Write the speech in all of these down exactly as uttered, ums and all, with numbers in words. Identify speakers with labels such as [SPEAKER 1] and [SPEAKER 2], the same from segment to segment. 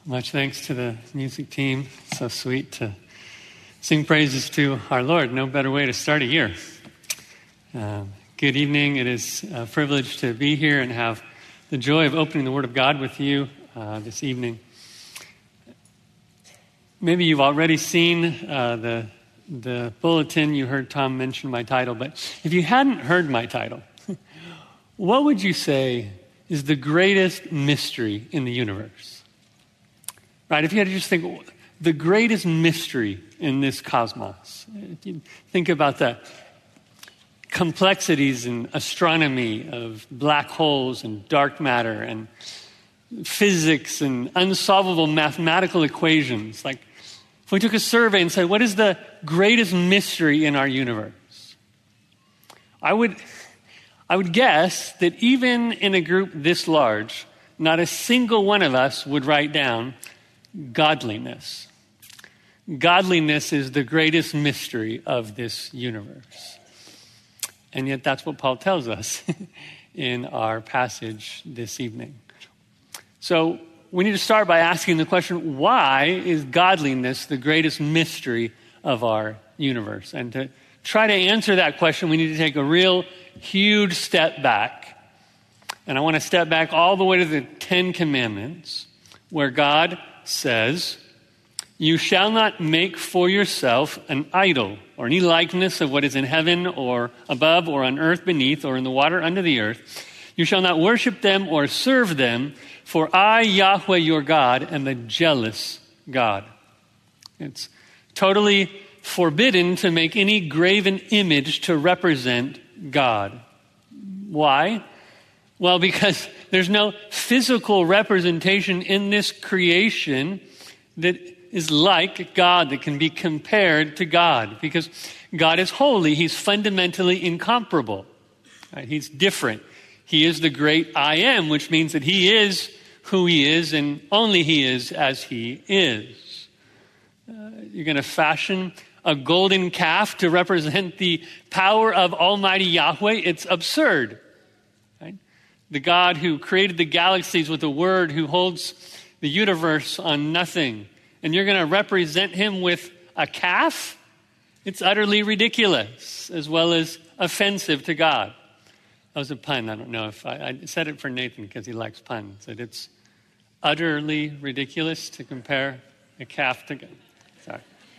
[SPEAKER 1] Much thanks to the music team. So sweet to sing praises to our Lord. No better way to start a year. Uh, good evening. It is a privilege to be here and have the joy of opening the Word of God with you uh, this evening. Maybe you've already seen uh, the the bulletin. You heard Tom mention my title, but if you hadn't heard my title, what would you say is the greatest mystery in the universe? Right, if you had to just think, the greatest mystery in this cosmos, if you think about the complexities in astronomy of black holes and dark matter and physics and unsolvable mathematical equations, like if we took a survey and said, what is the greatest mystery in our universe? I would, I would guess that even in a group this large, not a single one of us would write down godliness. Godliness is the greatest mystery of this universe. And yet that's what Paul tells us in our passage this evening. So we need to start by asking the question, why is godliness the greatest mystery of our universe? And to try to answer that question, we need to take a real huge step back. And I want to step back all the way to the Ten Commandments, where God says, you shall not make for yourself an idol or any likeness of what is in heaven or above or on earth beneath or in the water under the earth. You shall not worship them or serve them, for I, Yahweh your God, am a jealous God. It's totally forbidden to make any graven image to represent God. Why? Well, because there's no physical representation in this creation that is like God, that can be compared to God. Because God is holy. He's fundamentally incomparable. Right? He's different. He is the great I am, which means that he is who he is and only he is as he is. Uh, you're going to fashion a golden calf to represent the power of Almighty Yahweh. It's absurd. The God who created the galaxies with a word, who holds the universe on nothing. And you're going to represent him with a calf? It's utterly ridiculous, as well as offensive to God. That was a pun. I don't know if I, I said it for Nathan because he likes puns. That it's utterly ridiculous to compare a calf to God. Sorry.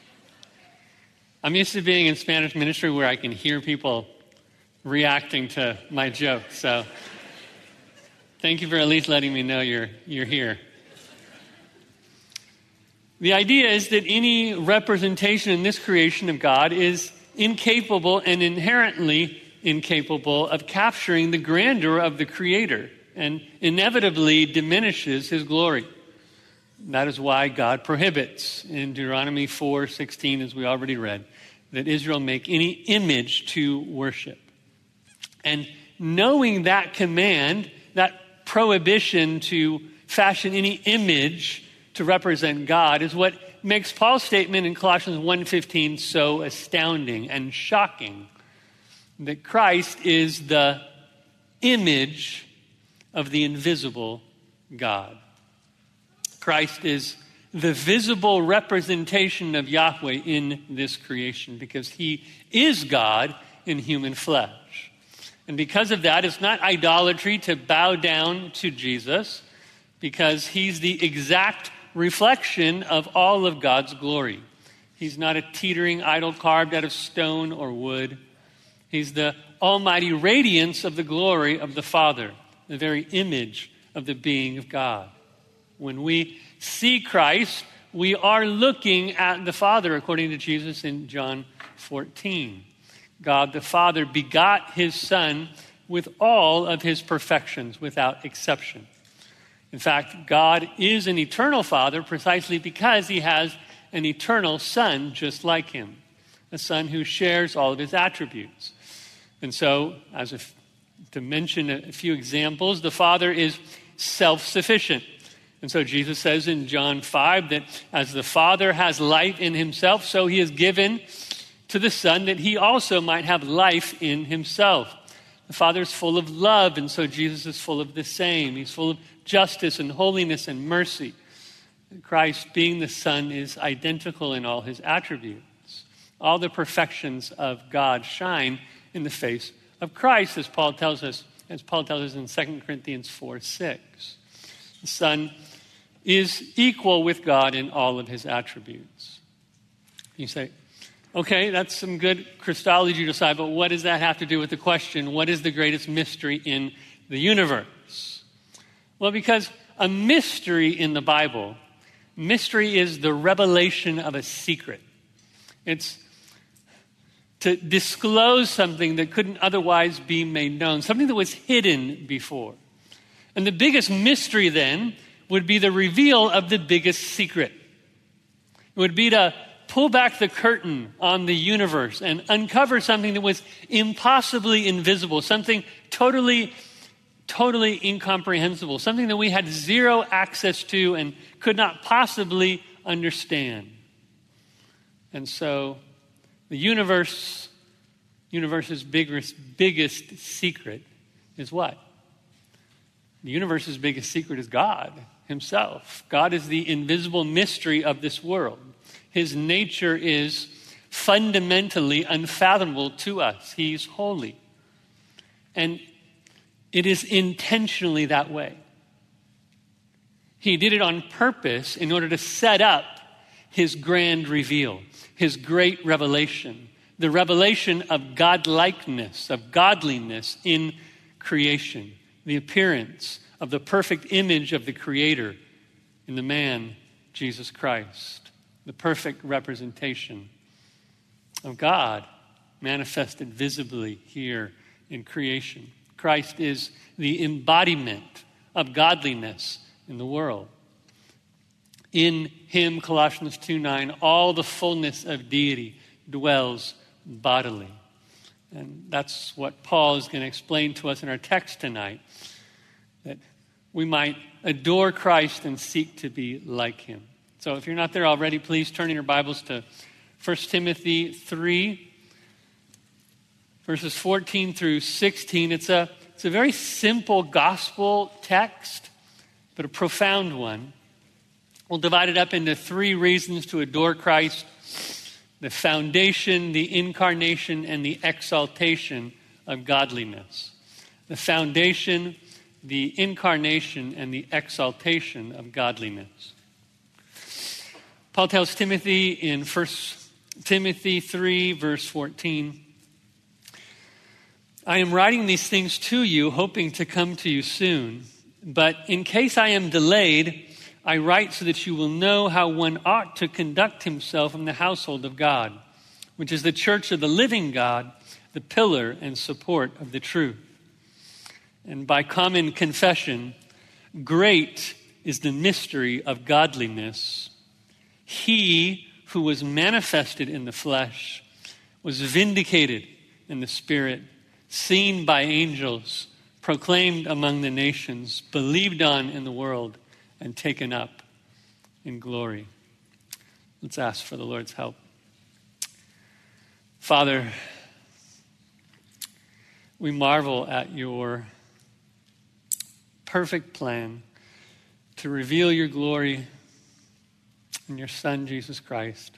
[SPEAKER 1] I'm used to being in Spanish ministry where I can hear people reacting to my jokes. So thank you for at least letting me know you're you're here. The idea is that any representation in this creation of God is incapable and inherently incapable of capturing the grandeur of the Creator and inevitably diminishes his glory. That is why God prohibits in Deuteronomy four sixteen, as we already read, that Israel make any image to worship. And knowing that command, that prohibition to fashion any image to represent God is what makes Paul's statement in Colossians one fifteen so astounding and shocking, that Christ is the image of the invisible God. Christ is the visible representation of Yahweh in this creation because he is God in human flesh. And because of that, it's not idolatry to bow down to Jesus, because he's the exact reflection of all of God's glory. He's not a teetering idol carved out of stone or wood. He's the almighty radiance of the glory of the Father, the very image of the being of God. When we see Christ, we are looking at the Father, according to Jesus in John fourteen. God the Father begot his Son with all of his perfections, without exception. In fact, God is an eternal Father precisely because he has an eternal Son just like him, a Son who shares all of his attributes. And so, as if to mention a few examples, the Father is self-sufficient. And so Jesus says in John five that as the Father has life in himself, so he has given to the Son that he also might have life in himself. The Father is full of love, and so Jesus is full of the same. He's full of justice and holiness and mercy. Christ, being the Son, is identical in all his attributes. All the perfections of God shine in the face of Christ, as Paul tells us, as Paul tells us in Second Corinthians four six. The Son is equal with God in all of his attributes. You say, okay, that's some good Christology to decide, but what does that have to do with the question, what is the greatest mystery in the universe? Well, because a mystery in the Bible, mystery is the revelation of a secret. It's to disclose something that couldn't otherwise be made known, something that was hidden before. And the biggest mystery then would be the reveal of the biggest secret. It would be to pull back the curtain on the universe and uncover something that was impossibly invisible, something totally, totally incomprehensible, something that we had zero access to and could not possibly understand. And so the universe, universe's biggest, biggest secret is what? The universe's biggest secret is God himself. God is the invisible mystery of this world. His nature is fundamentally unfathomable to us. He's holy. And it is intentionally that way. He did it on purpose in order to set up his grand reveal, his great revelation, the revelation of godlikeness, of godliness in creation, the appearance of the perfect image of the Creator in the man, Jesus Christ, the perfect representation of God manifested visibly here in creation. Christ is the embodiment of godliness in the world. In him, Colossians two nine, all the fullness of deity dwells bodily. And that's what Paul is going to explain to us in our text tonight, that we might adore Christ and seek to be like him. So if you're not there already, please turn in your Bibles to First Timothy three, verses fourteen through sixteen. It's a, it's a very simple gospel text, but a profound one. We'll divide it up into three reasons to adore Christ: the foundation, the incarnation, and the exaltation of godliness. The foundation, the incarnation, and the exaltation of godliness. Paul tells Timothy in First Timothy three, verse fourteen, I am writing these things to you, hoping to come to you soon. But in case I am delayed, I write so that you will know how one ought to conduct himself in the household of God, which is the church of the living God, the pillar and support of the truth. And by common confession, great is the mystery of godliness. He who was manifested in the flesh was vindicated in the spirit, seen by angels, proclaimed among the nations, believed on in the world, and taken up in glory. Let's ask for the Lord's help. Father, we marvel at your perfect plan to reveal your glory in your Son, Jesus Christ.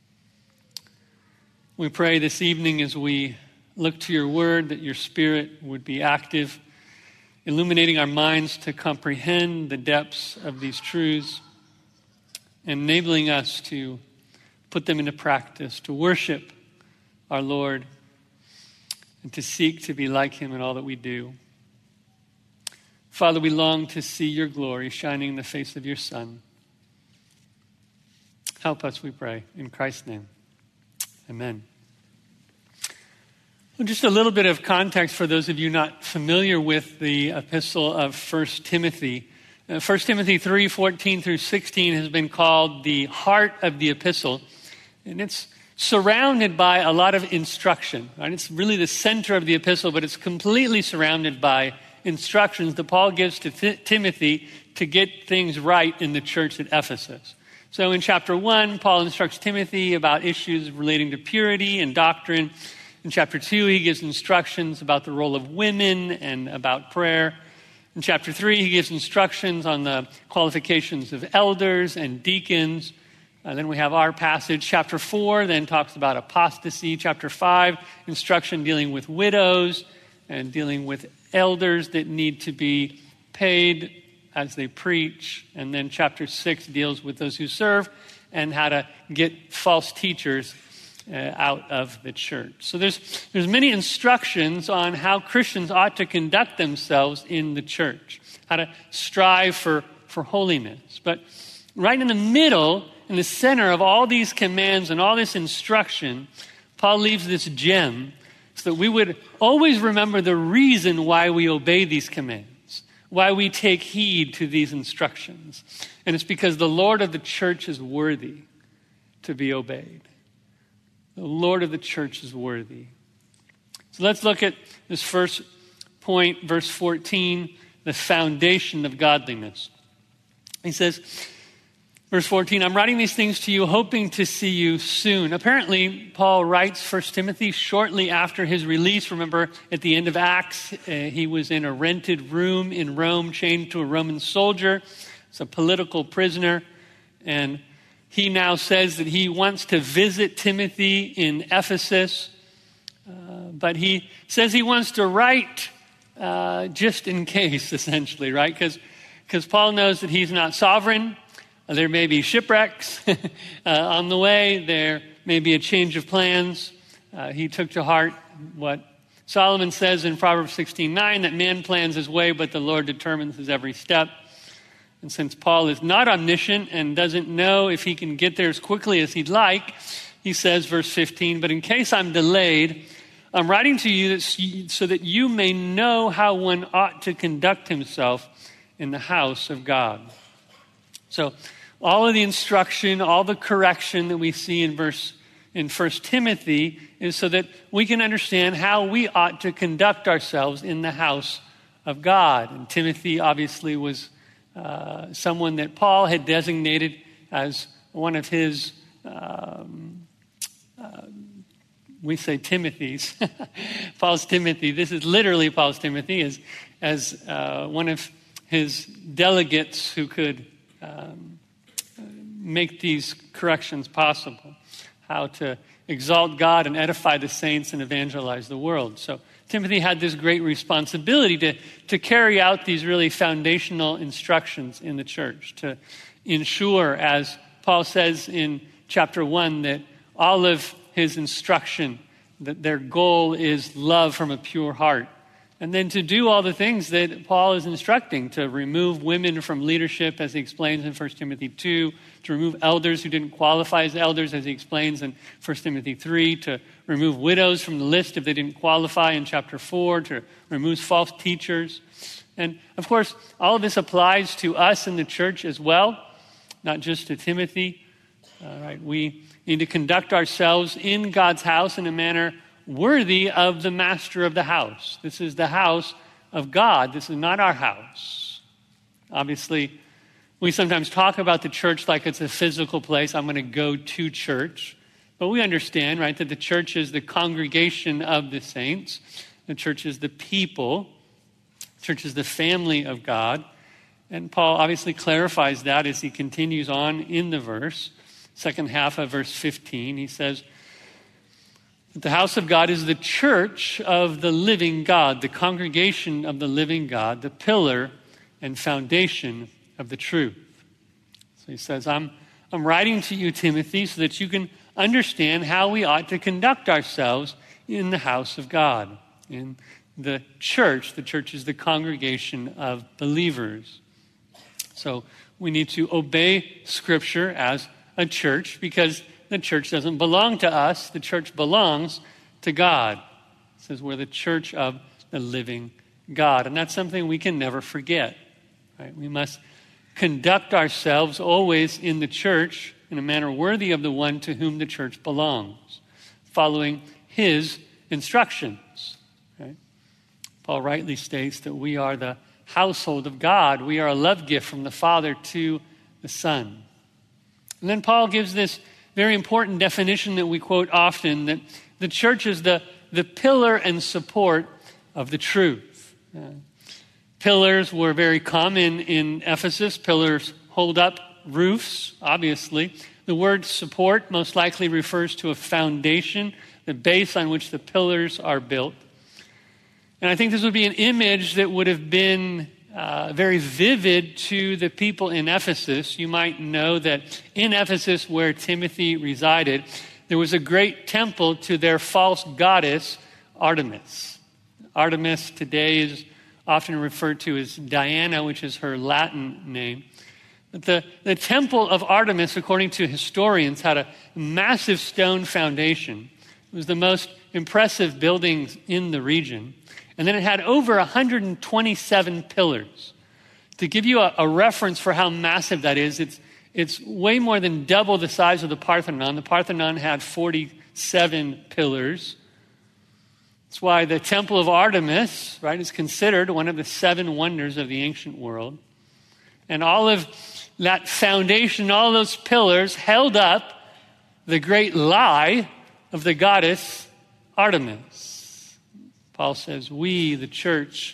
[SPEAKER 1] We pray this evening as we look to your word that your Spirit would be active, illuminating our minds to comprehend the depths of these truths, enabling us to put them into practice, to worship our Lord, and to seek to be like him in all that we do. Father, we long to see your glory shining in the face of your Son. Help us, we pray, in Christ's name. Amen. Well, just a little bit of context for those of you not familiar with the epistle of First Timothy. Uh, First Timothy three, fourteen through sixteen has been called the heart of the epistle. And it's surrounded by a lot of instruction. Right? It's really the center of the epistle, but it's completely surrounded by instructions that Paul gives to Th- Timothy to get things right in the church at Ephesus. So in chapter one, Paul instructs Timothy about issues relating to purity and doctrine. In chapter two, he gives instructions about the role of women and about prayer. In chapter three, he gives instructions on the qualifications of elders and deacons. Uh, then we have our passage. Chapter four then talks about apostasy. Chapter five, instruction dealing with widows and dealing with elders that need to be paid as they preach. And then chapter six deals with those who serve and how to get false teachers uh, out of the church. So there's there's many instructions on how Christians ought to conduct themselves in the church, how to strive for, for holiness. But right in the middle, in the center of all these commands and all this instruction, Paul leaves this gem so that we would always remember the reason why we obey these commands, why we take heed to these instructions. And it's because the Lord of the church is worthy to be obeyed. The Lord of the church is worthy. So let's look at this first point, verse fourteen, the foundation of godliness. He says, verse fourteen, I'm writing these things to you, hoping to see you soon. Apparently, Paul writes First Timothy shortly after his release. Remember, at the end of Acts, uh, he was in a rented room in Rome, chained to a Roman soldier. It's a political prisoner. And he now says that he wants to visit Timothy in Ephesus. Uh, but he says he wants to write uh, just in case, essentially, right? Because because Paul knows that he's not sovereign. There may be shipwrecks uh, on the way. There may be a change of plans. Uh, he took to heart what Solomon says in Proverbs sixteen nine, that man plans his way, but the Lord determines his every step. And since Paul is not omniscient and doesn't know if he can get there as quickly as he'd like, he says, verse fifteen, but in case I'm delayed, I'm writing to you so that you may know how one ought to conduct himself in the house of God. So all of the instruction, all the correction that we see in verse in First Timothy is so that we can understand how we ought to conduct ourselves in the house of God. And Timothy obviously was uh, someone that Paul had designated as one of his, um, uh, we say Timothy's, Paul's Timothy. This is literally Paul's Timothy as, as uh, one of his delegates who could Um, make these corrections possible, how to exalt God and edify the saints and evangelize the world. So Timothy had this great responsibility to, to carry out these really foundational instructions in the church, to ensure, as Paul says in chapter one, that all of his instruction, that their goal is love from a pure heart. And then to do all the things that Paul is instructing, to remove women from leadership, as he explains in First Timothy two, to remove elders who didn't qualify as elders, as he explains in First Timothy three, to remove widows from the list if they didn't qualify in chapter four, to remove false teachers. And of course, all of this applies to us in the church as well, not just to Timothy. All right, we need to conduct ourselves in God's house in a manner worthy of the master of the house. This is the house of God. This is not our house. Obviously, we sometimes talk about the church like it's a physical place. I'm going to go to church. But we understand, right, that the church is the congregation of the saints. The church is the people. The church is the family of God. And Paul obviously clarifies that as he continues on in the verse. Second half of verse fifteen, he says, the house of God is the church of the living God, the congregation of the living God, the pillar and foundation of the truth. So he says, I'm, I'm writing to you, Timothy, so that you can understand how we ought to conduct ourselves in the house of God, in the church. The church is the congregation of believers. So we need to obey Scripture as a church because the church doesn't belong to us. The church belongs to God. It says we're the church of the living God. And that's something we can never forget. Right? We must conduct ourselves always in the church in a manner worthy of the one to whom the church belongs, following his instructions. Right? Paul rightly states that we are the household of God. We are a love gift from the Father to the Son. And then Paul gives this very important definition that we quote often, that the church is the, the pillar and support of the truth. Uh, Pillars were very common in Ephesus. Pillars hold up roofs, obviously. The word support most likely refers to a foundation, the base on which the pillars are built. And I think this would be an image that would have been uh, very vivid to the people in Ephesus. You might know that in Ephesus, where Timothy resided, there was a great temple to their false goddess, Artemis. Artemis today is often referred to as Diana, which is her Latin name. But the, the temple of Artemis, according to historians, had a massive stone foundation. It was the most impressive building in the region. And then it had over one hundred twenty-seven pillars. To give you a, a reference for how massive that is, it's, it's way more than double the size of the Parthenon. The Parthenon had forty-seven pillars. That's why the Temple of Artemis, right, is considered one of the seven wonders of the ancient world. And all of that foundation, all those pillars held up the great lie of the goddess Artemis. Paul says, we, the church,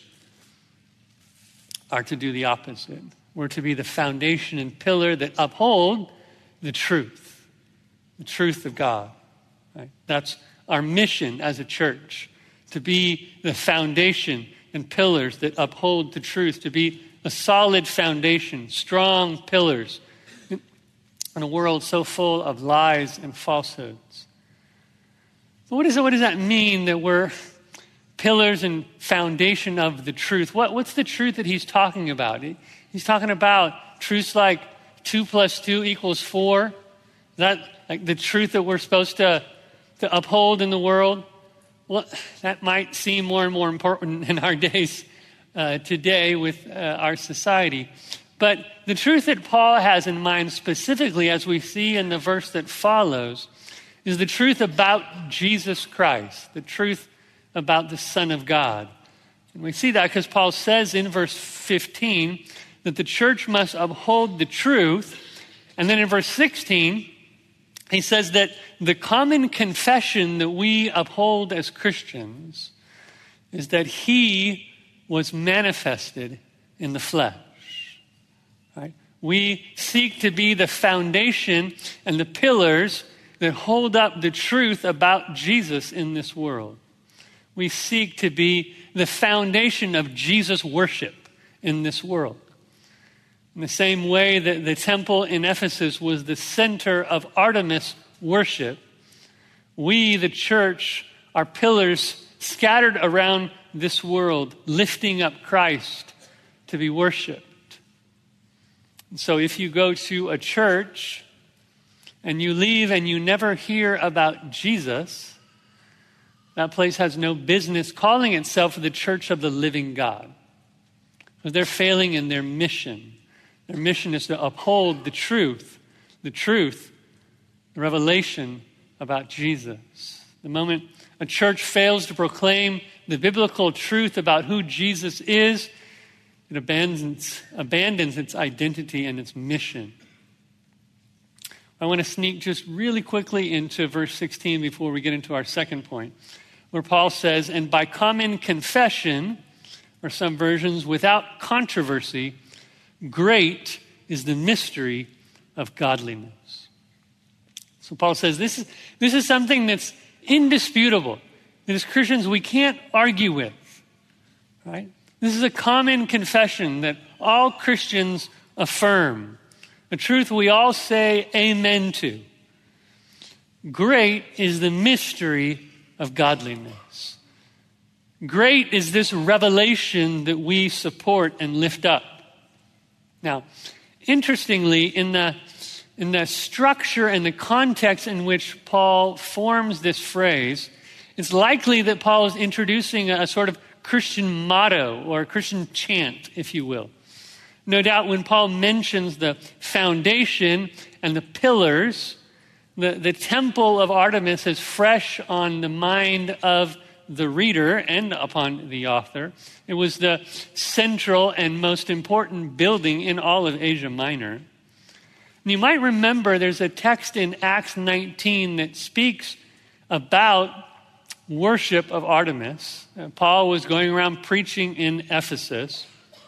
[SPEAKER 1] are to do the opposite. We're to be the foundation and pillar that uphold the truth, the truth of God. Right? That's our mission as a church, to be the foundation and pillars that uphold the truth, to be a solid foundation, strong pillars in a world so full of lies and falsehoods. So what, is it, what does that mean that we're pillars and foundation of the truth? What, what's the truth that he's talking about? He's talking about truths like two plus two equals four. Is that like the truth that we're supposed to, to uphold in the world? Well, that might seem more and more important in our days uh, today with uh, our society. But the truth that Paul has in mind specifically, as we see in the verse that follows, is the truth about Jesus Christ, the truth about the Son of God. And we see that because Paul says in verse fifteen that the church must uphold the truth. And then in verse sixteen, he says that the common confession that we uphold as Christians is that he was manifested in the flesh. Right? We seek to be the foundation and the pillars that hold up the truth about Jesus in this world. We seek to be the foundation of Jesus' worship in this world. In the same way that the temple in Ephesus was the center of Artemis worship, we, the church, are pillars scattered around this world, lifting up Christ to be worshiped. And so if you go to a church and you leave and you never hear about Jesus, that place has no business calling itself the church of the living God. Because they're failing in their mission. Their mission is to uphold the truth, the truth, the revelation about Jesus. The moment a church fails to proclaim the biblical truth about who Jesus is, it abandons, abandons its identity and its mission. I want to sneak just really quickly into verse sixteen before we get into our second point, where Paul says, and by common confession, or some versions, without controversy, great is the mystery of godliness. So Paul says this is, this is something that's indisputable, that as Christians we can't argue with, right? This is a common confession that all Christians affirm, a truth we all say amen to. Great is the mystery of godliness. Great is this revelation that we support and lift up. Now, interestingly, in the, in the structure and the context in which Paul forms this phrase, it's likely that Paul is introducing a, a sort of Christian motto or a Christian chant, if you will. No doubt when Paul mentions the foundation and the pillars, the, the temple of Artemis is fresh on the mind of the reader and upon the author. It was the central and most important building in all of Asia Minor. And you might remember there's a text in Acts nineteen that speaks about worship of Artemis. Uh, Paul was going around preaching in Ephesus.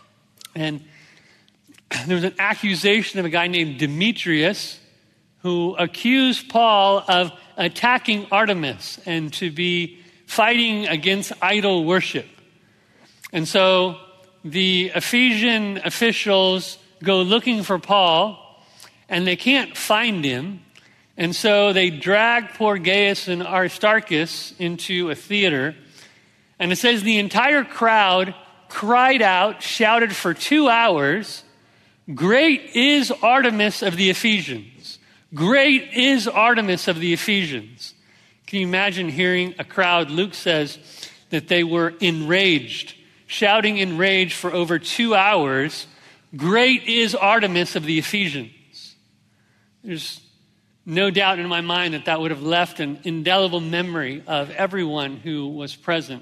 [SPEAKER 1] And there was an accusation of a guy named Demetrius who accused Paul of attacking Artemis and to be fighting against idol worship. And so the Ephesian officials go looking for Paul, and they can't find him. And so they drag poor Gaius and Aristarchus into a theater. And it says the entire crowd cried out, shouted for two hours, "Great is Artemis of the Ephesians. Great is Artemis of the Ephesians." Can you imagine hearing a crowd? Luke says that they were enraged, shouting in rage for over two hours, "Great is Artemis of the Ephesians." There's no doubt in my mind that that would have left an indelible memory of everyone who was present.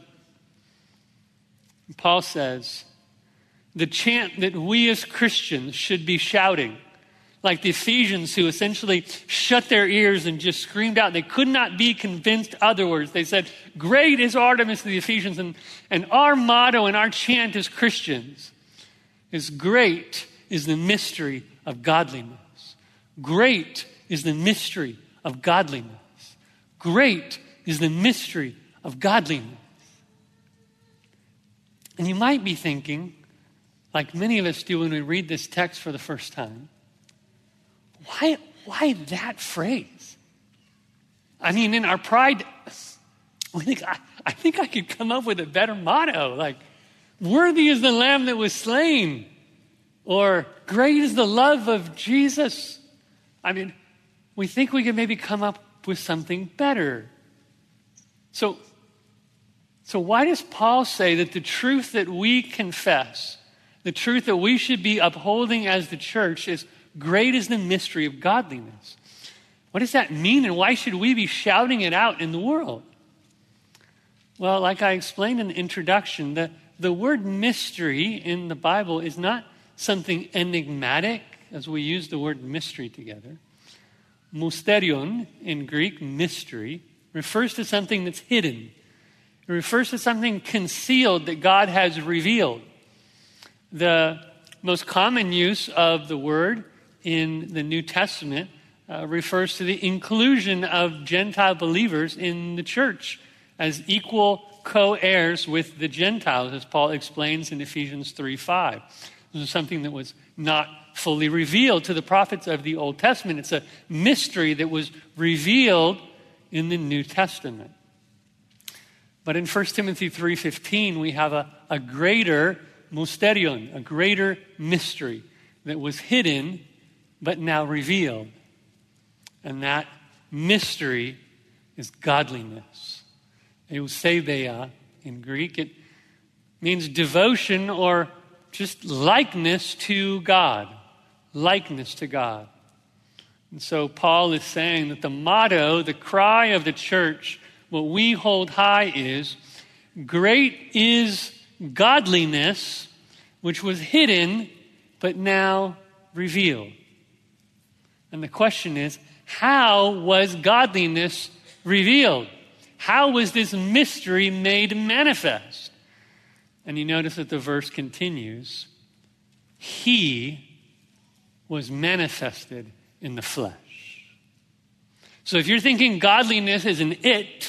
[SPEAKER 1] Paul says, the chant that we as Christians should be shouting, like the Ephesians who essentially shut their ears and just screamed out. They could not be convinced otherwise. They said, "Great is Artemis of the Ephesians." And, and our motto and our chant as Christians is, "Great is the mystery of godliness. Great is the mystery of godliness. Great is the mystery of godliness." And you might be thinking, like many of us do when we read this text for the first time, why, why that phrase? I mean, in our pride, we think, I, I think I could come up with a better motto, like, "Worthy is the Lamb that was slain," or "Great is the love of Jesus." I mean, we think we could maybe come up with something better. So, so why does Paul say that the truth that we confess, the truth that we should be upholding as the church, is great is the mystery of godliness? What does that mean, and why should we be shouting it out in the world? Well, like I explained in the introduction, the, the word mystery in the Bible is not something enigmatic, as we use the word mystery together. Mysterion in Greek, mystery, refers to something that's hidden. It refers to something concealed that God has revealed. The most common use of the word in the New Testament uh, refers to the inclusion of Gentile believers in the church as equal co-heirs with the Gentiles, as Paul explains in Ephesians three five. This is something that was not fully revealed to the prophets of the Old Testament. It's a mystery that was revealed in the New Testament. But in First Timothy three fifteen, we have a, a greater mysterion, a greater mystery that was hidden but now revealed. And that mystery is godliness. Eusebeia in Greek. It means devotion or just likeness to God. Likeness to God. And so Paul is saying that the motto, the cry of the church, what we hold high is, "Great is godliness, which was hidden, but now revealed." And the question is, how was godliness revealed? How was this mystery made manifest? And you notice that the verse continues, "He was manifested in the flesh." So if you're thinking godliness is an it,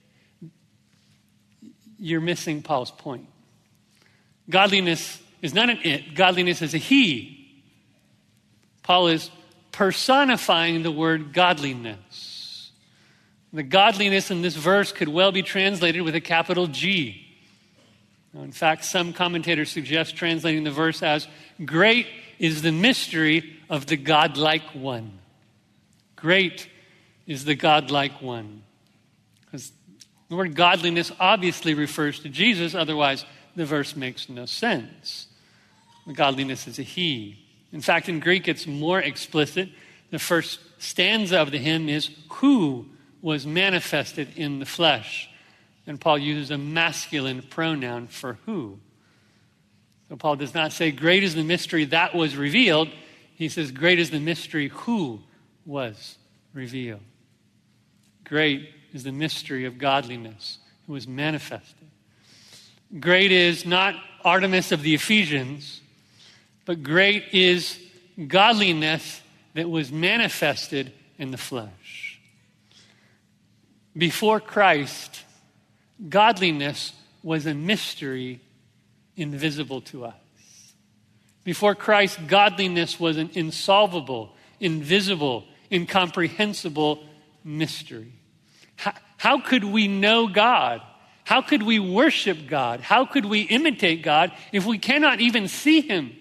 [SPEAKER 1] you're missing Paul's point. Godliness is not an it. Godliness is a he. Paul is personifying the word godliness. The godliness in this verse could well be translated with a capital G. Now, in fact, some commentators suggest translating the verse as, "Great is the mystery of the godlike one." Great is the godlike one. Because the word godliness obviously refers to Jesus, otherwise the verse makes no sense. The godliness is a he. In fact, in Greek, it's more explicit. The first stanza of the hymn is, "Who was manifested in the flesh?" And Paul uses a masculine pronoun for who. So Paul does not say, "Great is the mystery that was revealed." He says, "Great is the mystery who was revealed." Great is the mystery of godliness who was manifested. Great is not Artemis of the Ephesians, but great is godliness that was manifested in the flesh. Before Christ, godliness was a mystery invisible to us. Before Christ, godliness was an insolvable, invisible, incomprehensible mystery. How, how could we know God? How could we worship God? How could we imitate God if we cannot even see him?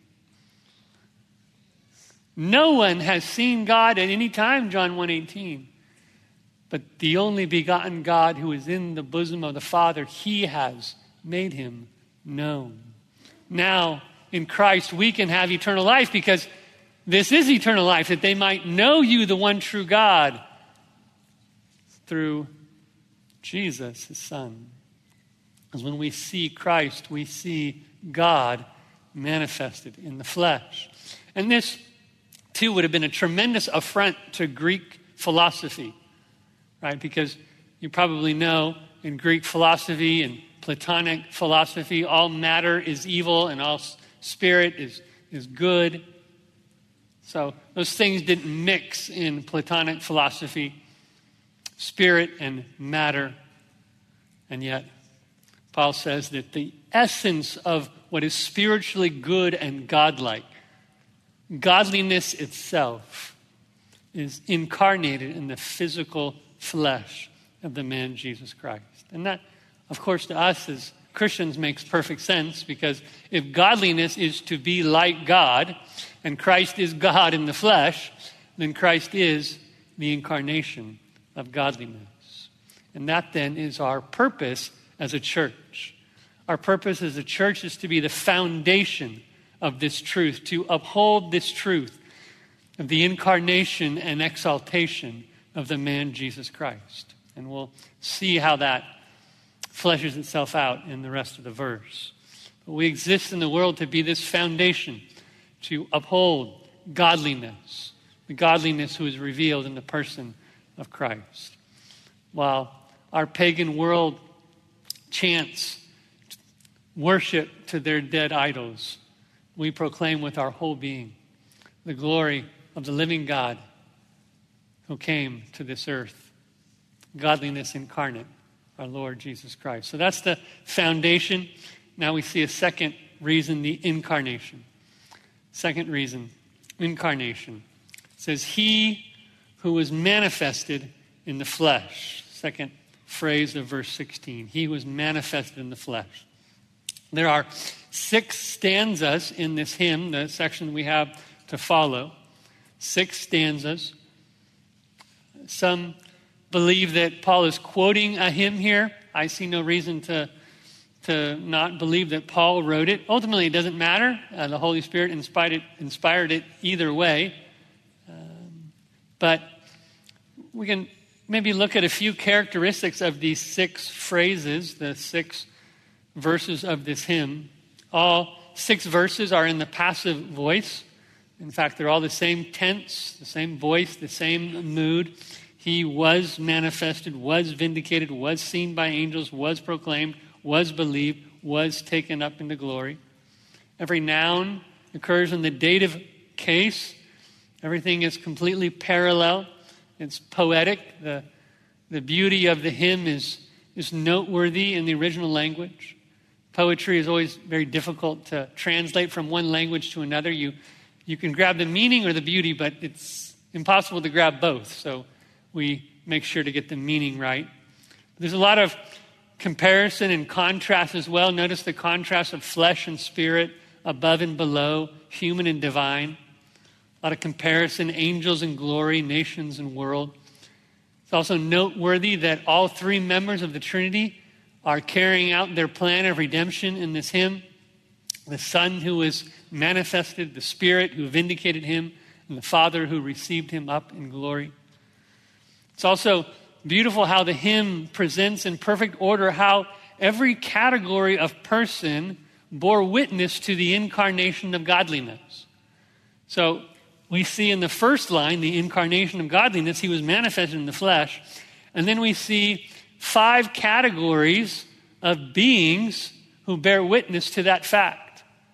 [SPEAKER 1] No one has seen God at any time, John one eighteen. But the only begotten God who is in the bosom of the Father, he has made him known. Now, in Christ, we can have eternal life because this is eternal life, that they might know you, the one true God, through Jesus, his Son. Because when we see Christ, we see God manifested in the flesh. And this, too, would have been a tremendous affront to Greek philosophy, right? Because you probably know in Greek philosophy and Platonic philosophy, all matter is evil and all spirit is, is good. So those things didn't mix in Platonic philosophy, spirit and matter. And yet, Paul says that the essence of what is spiritually good and godlike, godliness itself, is incarnated in the physical flesh of the man Jesus Christ. And that, of course, to us as Christians makes perfect sense, because if godliness is to be like God, and Christ is God in the flesh, then Christ is the incarnation of godliness. And that then is our purpose as a church. Our purpose as a church is to be the foundation of this truth, to uphold this truth of the incarnation and exaltation of the man Jesus Christ. And we'll see how that fleshes itself out in the rest of the verse. But we exist in the world to be this foundation, to uphold godliness, the godliness who is revealed in the person of Christ. While our pagan world chants worship to their dead idols, we proclaim with our whole being the glory of the living God who came to this earth, godliness incarnate, our Lord Jesus Christ. So that's the foundation. Now we see a second reason, the incarnation. Second reason, incarnation. It says, he who was manifested in the flesh. Second phrase of verse sixteen. He was manifested in the flesh. There are six stanzas in this hymn, the section we have to follow. Six stanzas. Some believe that Paul is quoting a hymn here. I see no reason to, to not believe that Paul wrote it. Ultimately, it doesn't matter. Uh, the Holy Spirit inspired it, inspired it either way. Um, but we can maybe look at a few characteristics of these six phrases, the six verses of this hymn. All six verses are in the passive voice. In fact, they're all the same tense, the same voice, the same mood. He was manifested, was vindicated, was seen by angels, was proclaimed, was believed, was taken up into glory. Every noun occurs in the dative case. Everything is completely parallel. It's poetic. The, the beauty of the hymn is, is noteworthy in the original language. Poetry is always very difficult to translate from one language to another. You, you can grab the meaning or the beauty, but it's impossible to grab both. So we make sure to get the meaning right. There's a lot of comparison and contrast as well. Notice the contrast of flesh and spirit, above and below, human and divine. A lot of comparison, angels and glory, nations and world. It's also noteworthy that all three members of the Trinity are carrying out their plan of redemption in this hymn. The Son who was manifested, the Spirit who vindicated him, and the Father who received him up in glory. It's also beautiful how the hymn presents in perfect order how every category of person bore witness to the incarnation of godliness. So we see in the first line, the incarnation of godliness, he was manifested in the flesh. And then we see five categories of beings who bear witness to that fact.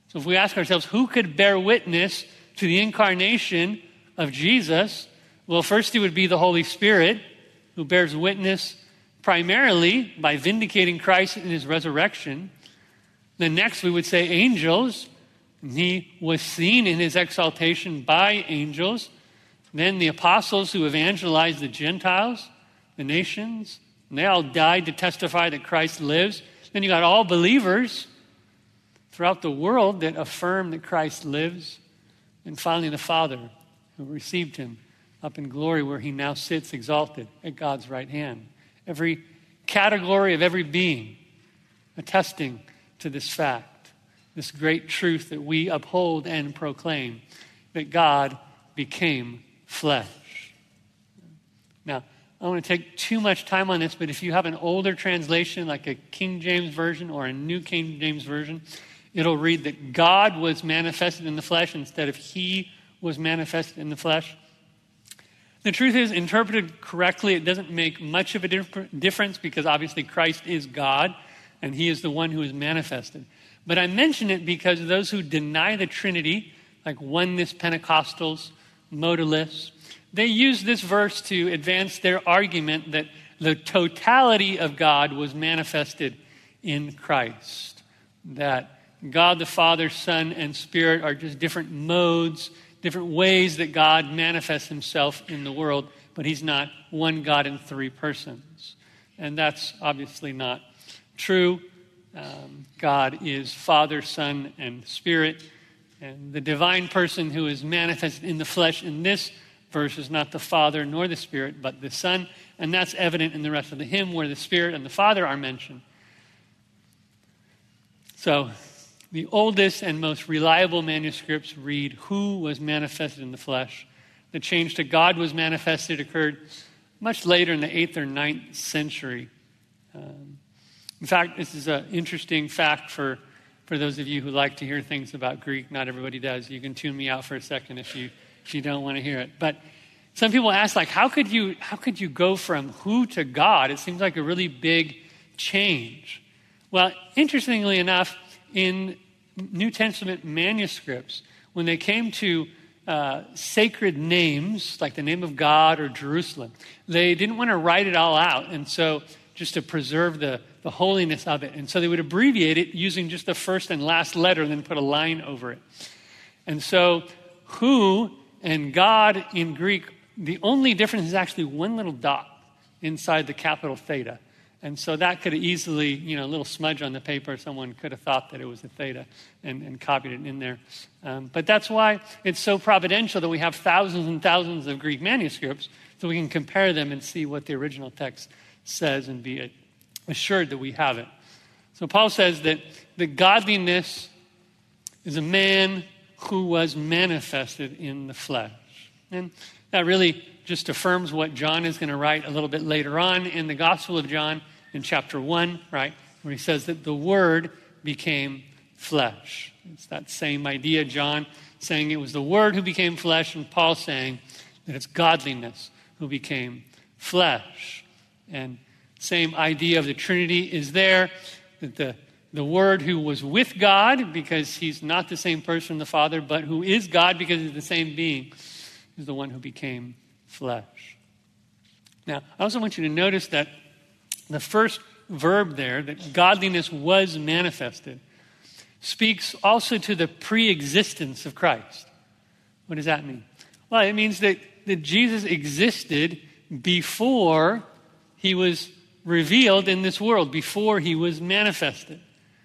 [SPEAKER 1] So if we ask ourselves, who could bear witness to the incarnation of Jesus? Well, first it would be the Holy Spirit, who bears witness primarily by vindicating Christ in his resurrection. Then next we would say angels. He was seen in his exaltation by angels. Then the apostles who evangelized the Gentiles, the nations, and they all died to testify that Christ lives. Then you got all believers throughout the world that affirm that Christ lives. And finally the Father who received him up in glory, where he now sits exalted at God's right hand. Every category of every being attesting to this fact, this great truth that we uphold and proclaim, that God became flesh. Now, I don't want to take too much time on this, but if you have an older translation, like a King James Version or a New King James Version, it'll read that God was manifested in the flesh instead of he was manifested in the flesh. The truth is, interpreted correctly, it doesn't make much of a dif- difference because obviously Christ is God and he is the one who is manifested. But I mention it because those who deny the Trinity, like oneness Pentecostals, modalists, they use this verse to advance their argument that the totality of God was manifested in Christ. That God the Father, Son, and Spirit are just different modes, different ways that God manifests himself in the world, but he's not one God in three persons. And that's obviously not true. Um, God is Father, Son, and Spirit. And the divine person who is manifested in the flesh in this verse is not the Father nor the Spirit, but the Son. And that's evident in the rest of the hymn where the Spirit and the Father are mentioned. So the oldest and most reliable manuscripts read, who was manifested in the flesh. The change to God was manifested occurred much later in the eighth or ninth century. Um, in fact, this is an interesting fact for, for those of you who like to hear things about Greek. Not everybody does. You can tune me out for a second if you if you don't want to hear it. But some people ask, like, how could you how could you go from who to God? It seems like a really big change. Well, interestingly enough, in New Testament manuscripts, when they came to uh, sacred names, like the name of God or Jerusalem, they didn't want to write it all out, and so just to preserve the, the holiness of it. And so they would abbreviate it using just the first and last letter and then put a line over it. And so who and God in Greek, the only difference is actually one little dot inside the capital theta. And so that could have easily, you know, a little smudge on the paper, someone could have thought that it was a theta and, and copied it in there. Um, but that's why it's so providential that we have thousands and thousands of Greek manuscripts so we can compare them and see what the original text says and be assured that we have it. So Paul says that the godliness is a man who was manifested in the flesh. And that really just affirms what John is going to write a little bit later on in the Gospel of John in chapter one, right, where he says that the Word became flesh. It's that same idea, John saying it was the Word who became flesh, and Paul saying that it's godliness who became flesh. And same idea of the Trinity is there, that the, the Word who was with God, because he's not the same person, the Father, but who is God because he's the same being, is the one who became flesh. Now, I also want you to notice that the first verb there, that godliness was manifested, speaks also to the pre-existence of Christ. What does that mean? Well, it means that, that Jesus existed before he was revealed in this world, before he was manifested.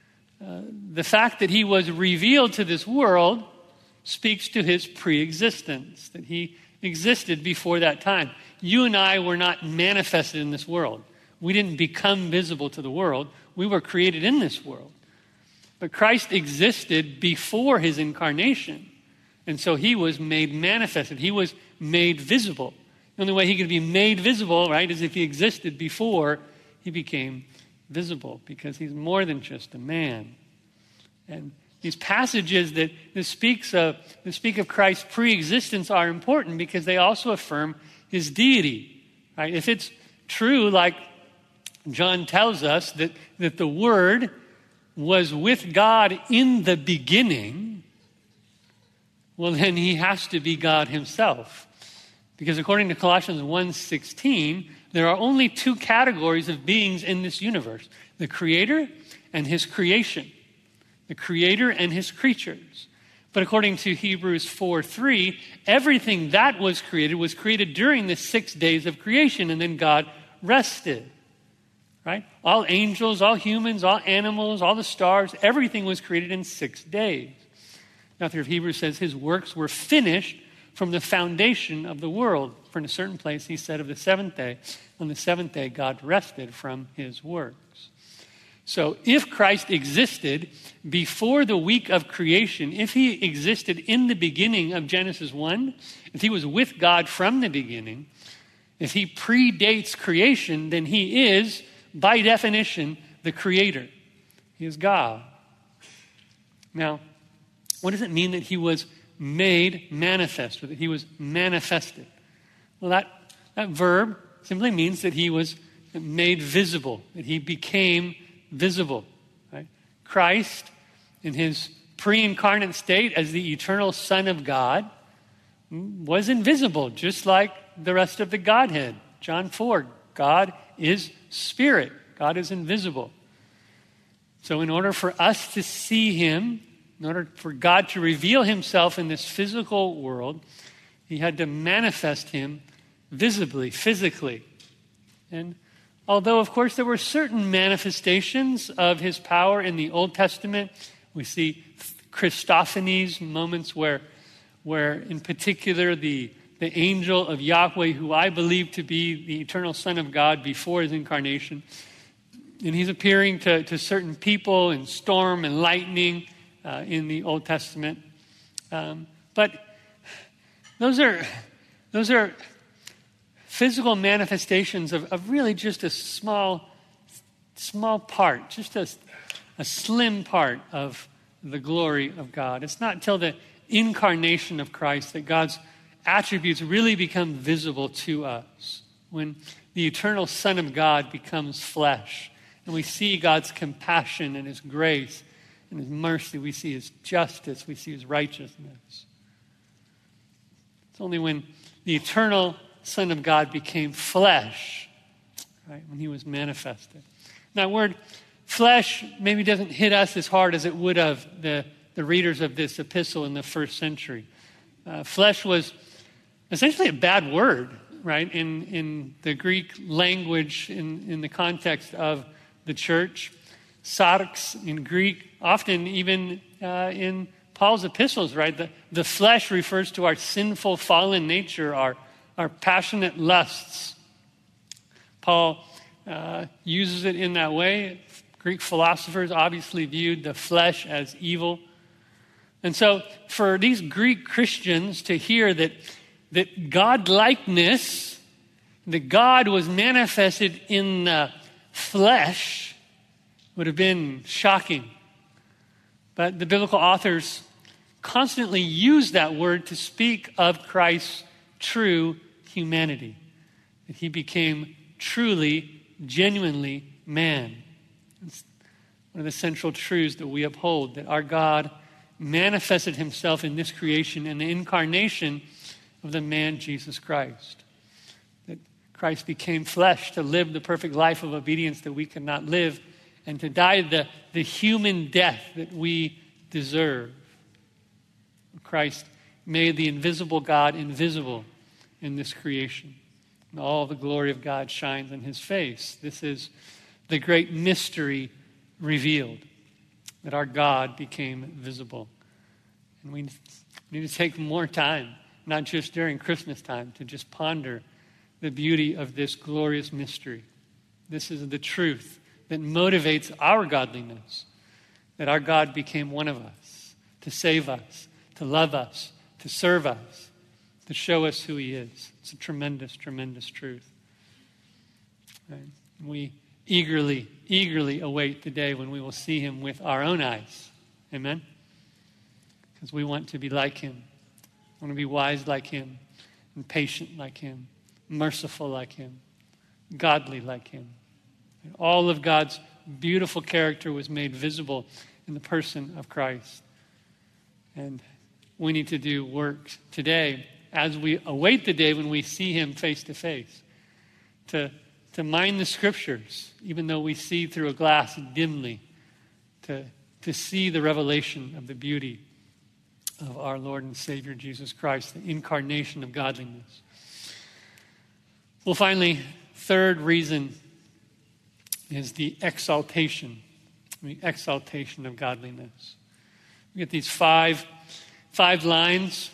[SPEAKER 1] Uh, the fact that he was revealed to this world speaks to his pre-existence, that he existed before that time. You and I were not manifested in this world. We didn't become visible to the world. We were created in this world. But Christ existed before his incarnation. And so he was made manifested. He was made visible. The only way he could be made visible, right, is if he existed before he became visible, because he's more than just a man. And these passages that, that, speaks of, that speak of Christ's pre-existence are important because they also affirm his deity. Right? If it's true, like John tells us, that, that the Word was with God in the beginning, well, then he has to be God himself. Because according to Colossians one sixteen, there are only two categories of beings in this universe: the Creator and his creation. The Creator and his creatures. But according to Hebrews four three, everything that was created was created during the six days of creation, and then God rested. Right? All angels, all humans, all animals, all the stars, everything was created in six days. The author of Hebrews says his works were finished from the foundation of the world. For in a certain place he said of the seventh day, on the seventh day God rested from his works. So if Christ existed before the week of creation, if he existed in the beginning of Genesis one, if he was with God from the beginning, if he predates creation, then he is, by definition, the Creator. He is God. Now, what does it mean that he was made manifest, or that he was manifested? Well, that, that verb simply means that he was made visible, that he became visible. Right? Christ, in his pre-incarnate state as the eternal Son of God, was invisible, just like the rest of the Godhead. John four, God is spirit. God is invisible. So in order for us to see him, in order for God to reveal himself in this physical world, he had to manifest him visibly, physically. And although, of course, there were certain manifestations of his power in the Old Testament, we see Christophanies, moments where, where in particular the the angel of Yahweh, who I believe to be the eternal Son of God before his incarnation. And he's appearing to, to certain people in storm and lightning uh, in the Old Testament. Um, but those are those are physical manifestations of, of really just a small, small part, just a, a slim part of the glory of God. It's not until the incarnation of Christ that God's attributes really become visible to us, when the eternal Son of God becomes flesh and we see God's compassion and his grace and his mercy. We see his justice. We see his righteousness. It's only when the eternal Son of God became flesh, right, when he was manifested. Now, the word flesh maybe doesn't hit us as hard as it would have the, the readers of this epistle in the first century. Uh, flesh was essentially a bad word, right, in, in the Greek language, in, in the context of the church. Sarx in Greek, often even uh, in Paul's epistles, right, the, the flesh refers to our sinful, fallen nature, our, our passionate lusts. Paul uh, uses it in that way. Greek philosophers obviously viewed the flesh as evil. And so for these Greek Christians to hear that that God-likeness, that God was manifested in the flesh, would have been shocking. But the biblical authors constantly use that word to speak of Christ's true humanity, that he became truly, genuinely man. It's one of the central truths that we uphold, that our God manifested himself in this creation in the incarnation of the man Jesus Christ. That Christ became flesh to live the perfect life of obedience that we could not live, and to die the, the human death that we deserve. Christ made the invisible God invisible in this creation. And all the glory of God shines in his face. This is the great mystery revealed, that our God became visible. And we need to take more time, not just during Christmas time, to just ponder the beauty of this glorious mystery. This is the truth that motivates our godliness, that our God became one of us, to save us, to love us, to serve us, to show us who he is. It's a tremendous, tremendous truth. Right? We eagerly, eagerly await the day when we will see him with our own eyes. Amen? Because we want to be like him. We want to be wise like him, and patient like him, merciful like him, godly like him. And all of God's beautiful character was made visible in the person of Christ. And we need to do work today as we await the day when we see him face to face, to, to mind the scriptures, even though we see through a glass dimly, to, to see the revelation of the beauty of our Lord and Savior Jesus Christ, the incarnation of godliness. Well, finally, third reason is the exaltation, the exaltation of godliness. We get these five, five lines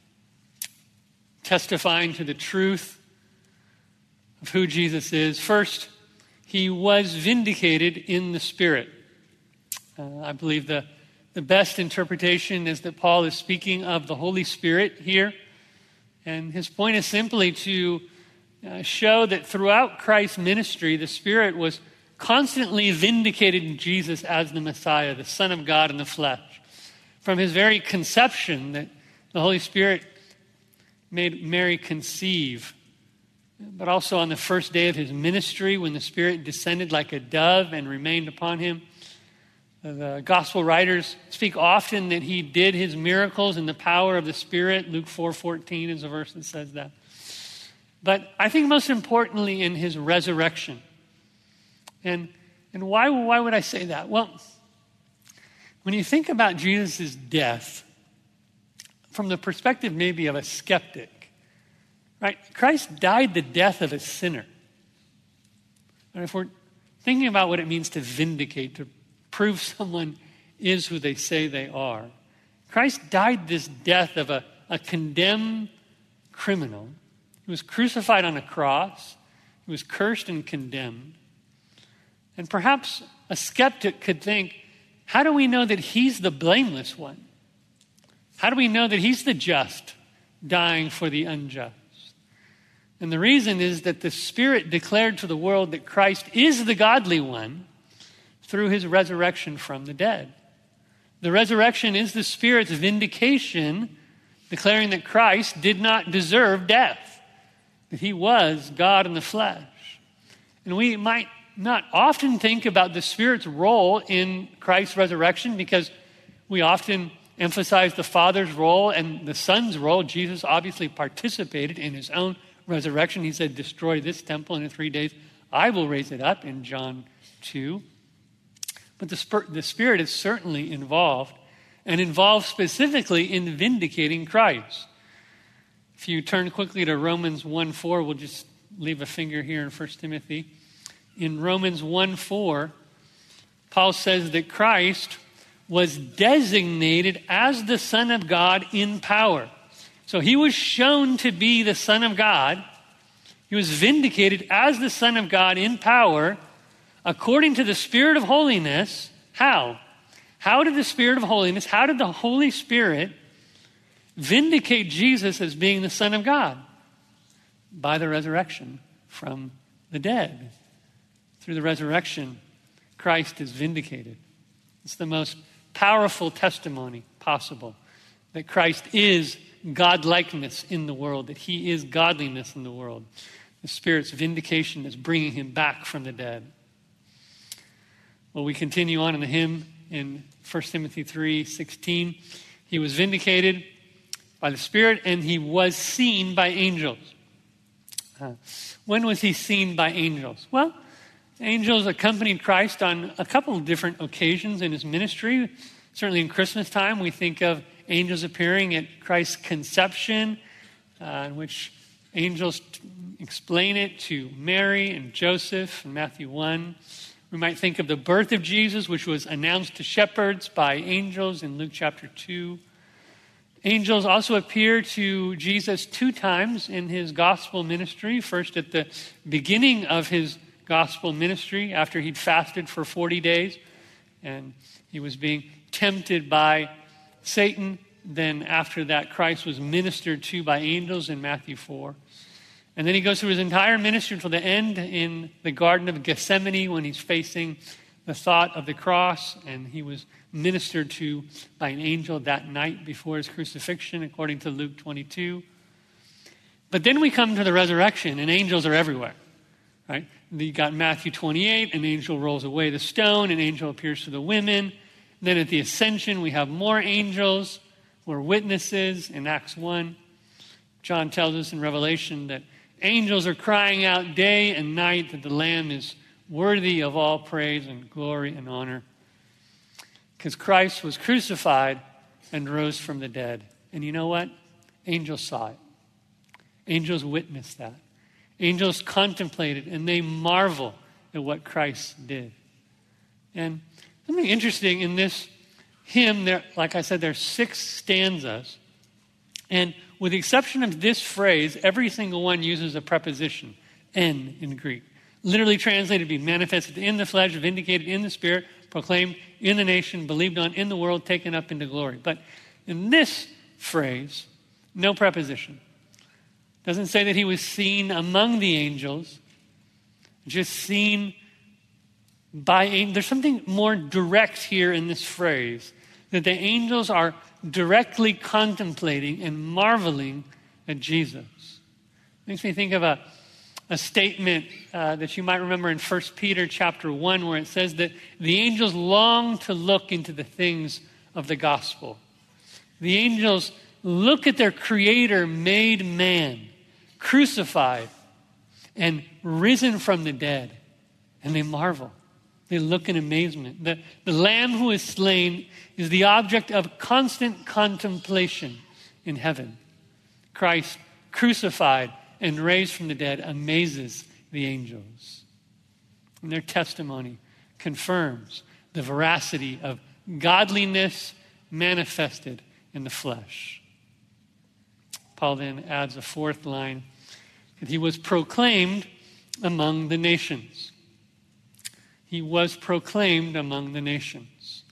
[SPEAKER 1] testifying to the truth of who Jesus is. First, he was vindicated in the Spirit. Uh, I believe the, the best interpretation is that Paul is speaking of the Holy Spirit here. And his point is simply to uh, show that throughout Christ's ministry, the Spirit was constantly vindicated in Jesus as the Messiah, the Son of God in the flesh. From his very conception, that the Holy Spirit made Mary conceive, but also on the first day of his ministry when the Spirit descended like a dove and remained upon him. The gospel writers speak often that he did his miracles in the power of the Spirit. Luke four fourteen is a verse that says that. But I think most importantly in his resurrection. And, and why, why would I say that? Well, when you think about Jesus' death, from the perspective maybe of a skeptic, right? Christ died the death of a sinner. And if we're thinking about what it means to vindicate, to prove someone is who they say they are, Christ died this death of a, a condemned criminal. He was crucified on a cross. He was cursed and condemned. And perhaps a skeptic could think, how do we know that he's the blameless one? How do we know that he's the just dying for the unjust? And the reason is that the Spirit declared to the world that Christ is the godly one through his resurrection from the dead. The resurrection is the Spirit's vindication, declaring that Christ did not deserve death, that he was God in the flesh. And we might not often think about the Spirit's role in Christ's resurrection because we often emphasize the Father's role and the Son's role. Jesus obviously participated in his own resurrection. He said, destroy this temple and in three days I will raise it up in John two. But the, Sp- the Spirit is certainly involved and involved specifically in vindicating Christ. If you turn quickly to Romans one four, we'll just leave a finger here in First Timothy. In Romans one four, Paul says that Christ was designated as the Son of God in power. So he was shown to be the Son of God. He was vindicated as the Son of God in power according to the Spirit of holiness. How? How did the Spirit of holiness, how did the Holy Spirit vindicate Jesus as being the Son of God? By the resurrection from the dead. Through the resurrection, Christ is vindicated. It's the most powerful testimony possible that Christ is godlikeness in the world, that he is godliness in the world. The Spirit's vindication is bringing him back from the dead. Well, we continue on in the hymn in First Timothy three sixteen. He was vindicated by the Spirit and he was seen by angels. Uh, when was he seen by angels? Well, angels accompanied Christ on a couple of different occasions in his ministry. Certainly in Christmas time, we think of angels appearing at Christ's conception, uh, in which angels t- explain it to Mary and Joseph in Matthew one. We might think of the birth of Jesus, which was announced to shepherds by angels in Luke chapter two. Angels also appear to Jesus two times in his gospel ministry. First at the beginning of his gospel ministry, after he'd fasted for forty days, and he was being tempted by Satan. Then after that, Christ was ministered to by angels in Matthew four. And then he goes through his entire ministry until the end in the Garden of Gethsemane when he's facing the thought of the cross, and he was ministered to by an angel that night before his crucifixion, according to Luke twenty-two. But then we come to the resurrection, and angels are everywhere, right? You got Matthew twenty-eight, an angel rolls away the stone, an angel appears to the women. Then at the ascension, we have more angels. We're witnesses in Acts one. John tells us in Revelation that angels are crying out day and night that the Lamb is worthy of all praise and glory and honor. Because Christ was crucified and rose from the dead. And you know what? Angels saw it. Angels witnessed that. Angels contemplated and they marvel at what Christ did. And something interesting in this hymn, there, like I said, there's six stanzas. And with the exception of this phrase, every single one uses a preposition, en in Greek. Literally translated to be manifested in the flesh, vindicated in the spirit, proclaimed in the nation, believed on in the world, taken up into glory. But in this phrase, no preposition. Doesn't say that he was seen among the angels, just seen by angels. There's something more direct here in this phrase, that the angels are directly contemplating and marveling at Jesus. Makes me think of a, a statement uh, that you might remember in First Peter chapter one, where it says that the angels long to look into the things of the gospel. The angels look at their Creator made man, crucified and risen from the dead, and they marvel. They look in amazement. The, the Lamb who is slain is the object of constant contemplation in heaven. Christ crucified and raised from the dead amazes the angels. And their testimony confirms the veracity of godliness manifested in the flesh. Paul then adds a fourth line, that he was proclaimed among the nations. He was proclaimed among the nations.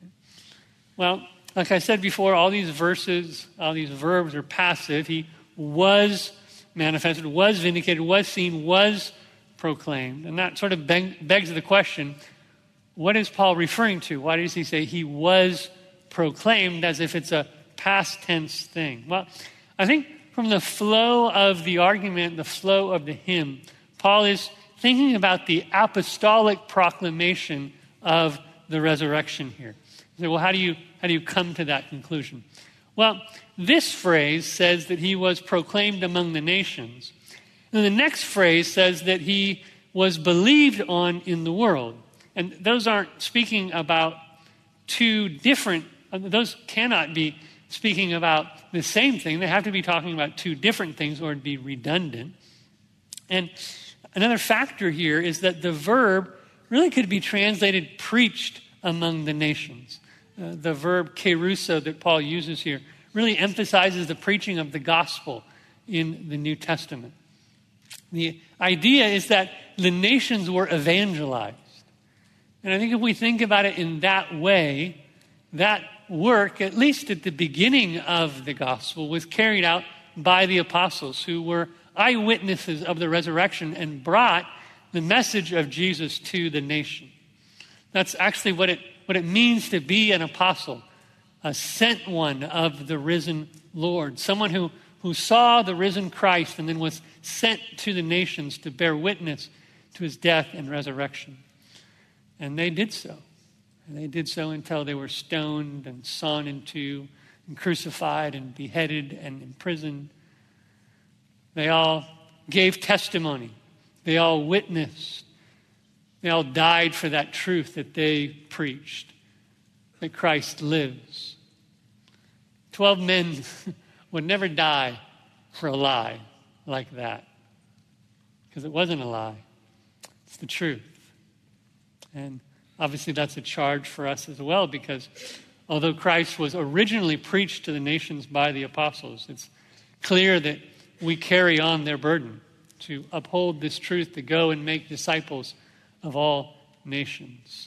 [SPEAKER 1] Well, like I said before, all these verses, all these verbs are passive. He was manifested, was vindicated, was seen, was proclaimed. And that sort of beg- begs the question, what is Paul referring to? Why does he say he was proclaimed as if it's a past tense thing? Well, I think from the flow of the argument, the flow of the hymn, Paul is thinking about the apostolic proclamation of the resurrection here. So, well, how do you how do you come to that conclusion? Well, this phrase says that he was proclaimed among the nations. And the next phrase says that he was believed on in the world. And those aren't speaking about two different, those cannot be speaking about the same thing. They have to be talking about two different things or it'd be redundant. And another factor here is that the verb really could be translated preached among the nations. Uh, the verb keruso that Paul uses here really emphasizes the preaching of the gospel in the New Testament. The idea is that the nations were evangelized. And I think if we think about it in that way, that work, at least at the beginning of the gospel, was carried out by the apostles who were eyewitnesses of the resurrection and brought the message of Jesus to the nation. That's actually what it what it means to be an apostle, a sent one of the risen Lord, someone who, who saw the risen Christ and then was sent to the nations to bear witness to his death and resurrection. And they did so. And they did so until they were stoned and sawn in two and crucified and beheaded and imprisoned. They all gave testimony. They all witnessed. They all died for that truth that they preached, that Christ lives. Twelve men would never die for a lie like that, because it wasn't a lie. It's the truth. And obviously that's a charge for us as well, because although Christ was originally preached to the nations by the apostles, it's clear that we carry on their burden to uphold this truth, to go and make disciples of all nations.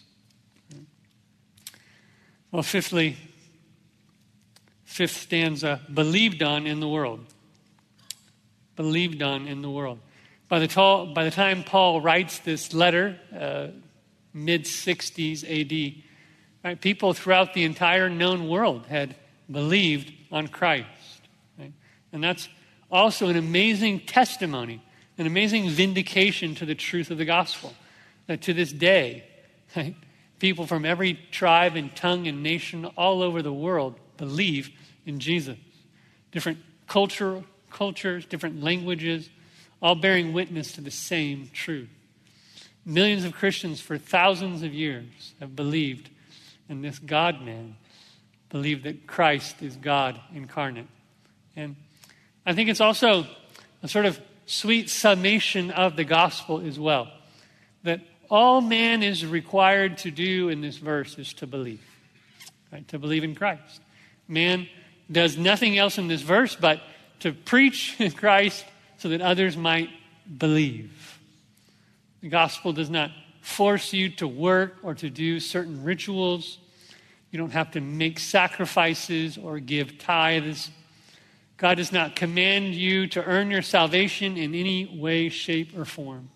[SPEAKER 1] Well, fifthly, fifth stanza, believed on in the world. Believed on in the world. By the, tall, by the time Paul writes this letter, uh, mid-sixties A D, right, people throughout the entire known world had believed on Christ. Right? And that's also an amazing testimony an amazing vindication to the truth of the gospel. That to this day, right, people from every tribe and tongue and nation all over the world believe in Jesus. Different culture, cultures, different languages, all bearing witness to the same truth. Millions of Christians for thousands of years have believed in this God-man, believed that Christ is God incarnate. And I think it's also a sort of sweet summation of the gospel as well, that all man is required to do in this verse is to believe, right? To believe in Christ. Man does nothing else in this verse but to preach Christ so that others might believe. The gospel does not force you to work or to do certain rituals. You don't have to make sacrifices or give tithes. God does not command you to earn your salvation in any way, shape, or form.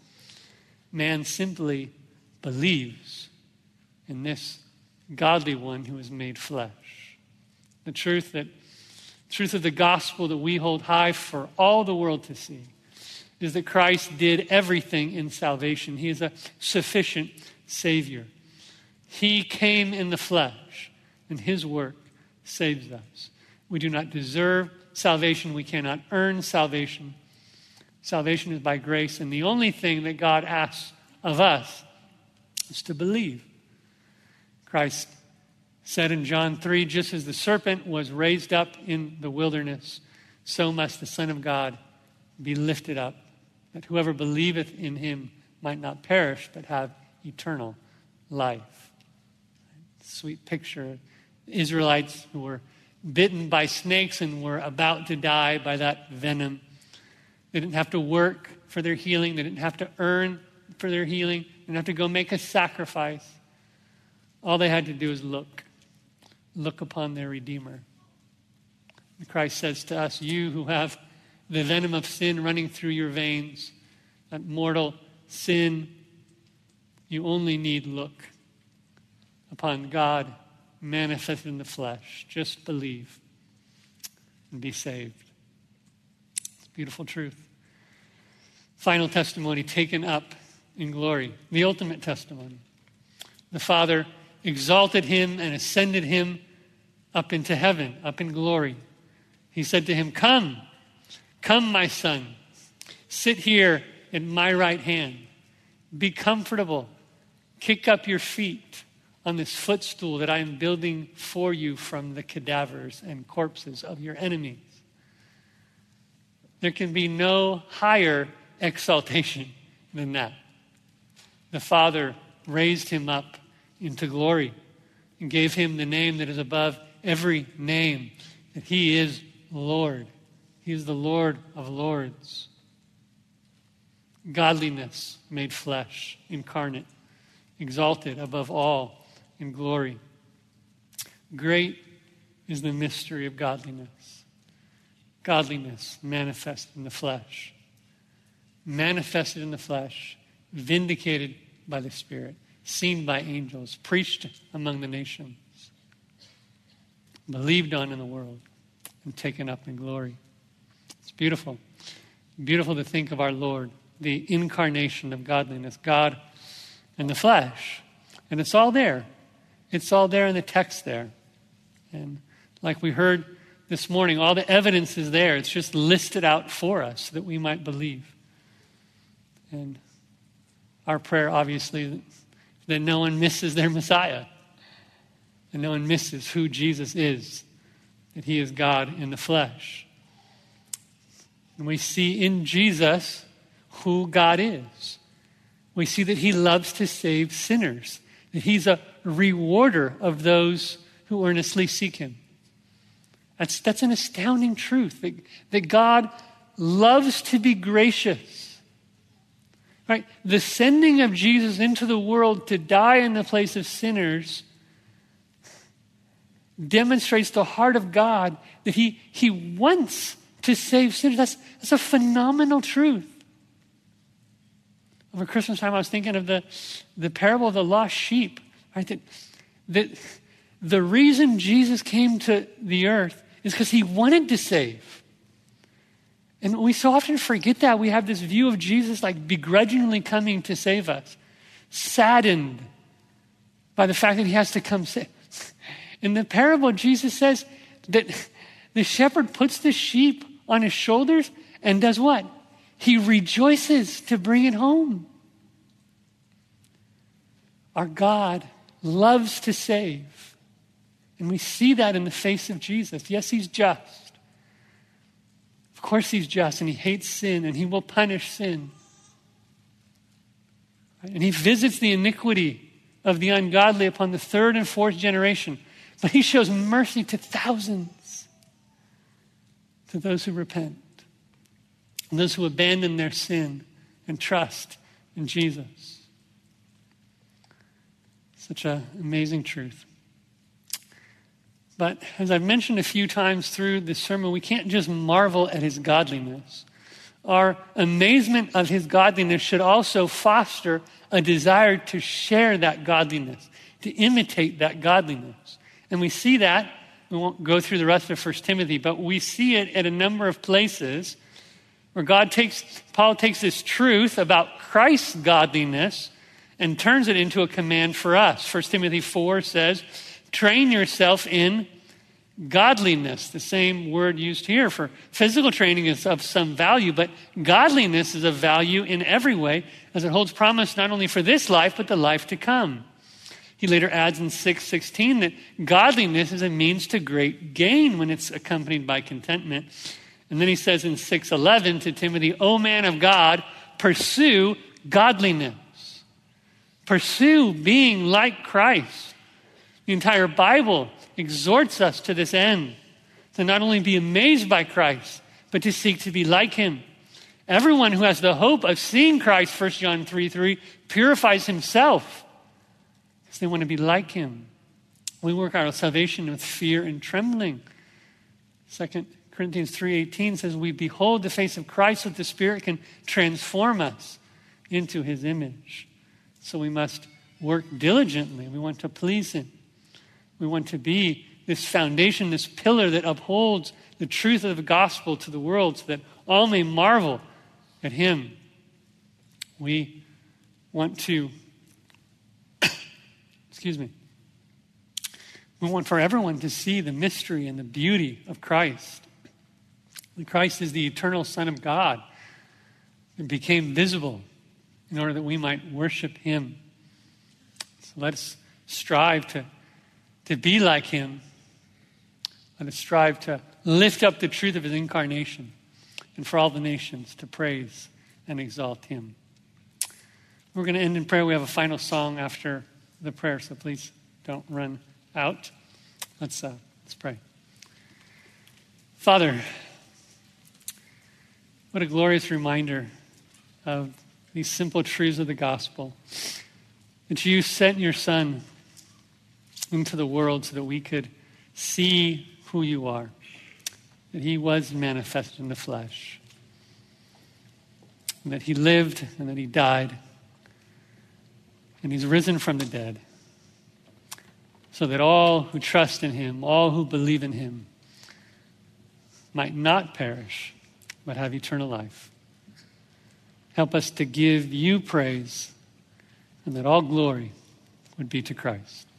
[SPEAKER 1] Man simply believes in this godly one who is made flesh. The truth that truth of the gospel that we hold high for all the world to see is that Christ did everything in salvation. He is a sufficient Savior. He came in the flesh, and his work saves us. We do not deserve salvation. We cannot earn salvation. Salvation is by grace, and the only thing that God asks of us is to believe. Christ said in John three, just as the serpent was raised up in the wilderness, so must the Son of God be lifted up, that whoever believeth in him might not perish, but have eternal life. Sweet picture. Israelites who were bitten by snakes and were about to die by that venom. They didn't have to work for their healing. They didn't have to earn for their healing. They didn't have to go make a sacrifice. All they had to do is look. Look upon their Redeemer. And Christ says to us, you who have the venom of sin running through your veins, that mortal sin, you only need look upon God manifested in the flesh. Just believe and be saved. It's a beautiful truth. Final testimony taken up in glory. The ultimate testimony. The Father exalted him and ascended him up into heaven, up in glory. He said to him, come, come, my son, sit here at my right hand. Be comfortable. Kick up your feet on this footstool that I am building for you from the cadavers and corpses of your enemies. There can be no higher exaltation than that. The Father raised him up into glory and gave him the name that is above every name, that he is Lord. He is the Lord of lords. Godliness made flesh, incarnate, exalted above all in glory. Great is the mystery of godliness. Godliness manifested in the flesh. Manifested in the flesh, vindicated by the Spirit, seen by angels, preached among the nations, believed on in the world, and taken up in glory. It's beautiful. Beautiful to think of our Lord, the incarnation of godliness, God in the flesh. And it's all there. It's all there in the text there. And like we heard this morning, all the evidence is there. It's just listed out for us so that we might believe. And our prayer, obviously, that no one misses their Messiah. And no one misses who Jesus is. That he is God in the flesh. And we see in Jesus who God is. We see that he loves to save sinners. That he's a rewarder of those who earnestly seek him. That's, that's an astounding truth. That, that God loves to be gracious. Right? The sending of Jesus into the world to die in the place of sinners demonstrates the heart of God that he, he wants to save sinners. That's, that's a phenomenal truth. Over Christmas time, I was thinking of the, the parable of the lost sheep. Right? That, that the reason Jesus came to the earth is because he wanted to save. And we so often forget that. We have this view of Jesus like begrudgingly coming to save us, saddened by the fact that he has to come save. In the parable, Jesus says that the shepherd puts the sheep on his shoulders and does what? He rejoices to bring it home. Our God loves to save. And we see that in the face of Jesus. Yes, he's just. Of course he's just, and he hates sin, and he will punish sin. And he visits the iniquity of the ungodly upon the third and fourth generation. But he shows mercy to thousands, to those who repent, and those who abandon their sin and trust in Jesus. Such an amazing truth. But as I've mentioned a few times through this sermon, we can't just marvel at his godliness. Our amazement of his godliness should also foster a desire to share that godliness, to imitate that godliness. And we see that, we won't go through the rest of First Timothy, but we see it at a number of places where God takes, Paul takes this truth about Christ's godliness and turns it into a command for us. First Timothy four says, train yourself in godliness. The same word used here for physical training is of some value, but godliness is of value in every way, as it holds promise not only for this life, but the life to come. He later adds in six sixteen that godliness is a means to great gain when it's accompanied by contentment. And then he says in six eleven to Timothy, O man of God, pursue godliness. Pursue being like Christ. The entire Bible exhorts us to this end, to not only be amazed by Christ, but to seek to be like him. Everyone who has the hope of seeing Christ, First John three three, purifies himself because they want to be like him. We work out our salvation with fear and trembling. Second Corinthians three eighteen says, we behold the face of Christ so that the Spirit can transform us into his image. So we must work diligently. We want to please him. We want to be this foundation, this pillar that upholds the truth of the gospel to the world so that all may marvel at him. We want to, excuse me, we want for everyone to see the mystery and the beauty of Christ. And Christ is the eternal Son of God and became visible in order that we might worship him. So let us strive to, to be like him. Let us strive to lift up the truth of his incarnation and for all the nations to praise and exalt him. We're going to end in prayer. We have a final song after the prayer, so please don't run out. Let's, uh, let's pray. Father, what a glorious reminder of these simple truths of the gospel, that you sent your Son into the world so that we could see who you are, that he was manifested in the flesh, and that he lived and that he died, and he's risen from the dead, so that all who trust in him, all who believe in him, might not perish, but have eternal life. Help us to give you praise, and that all glory would be to Christ.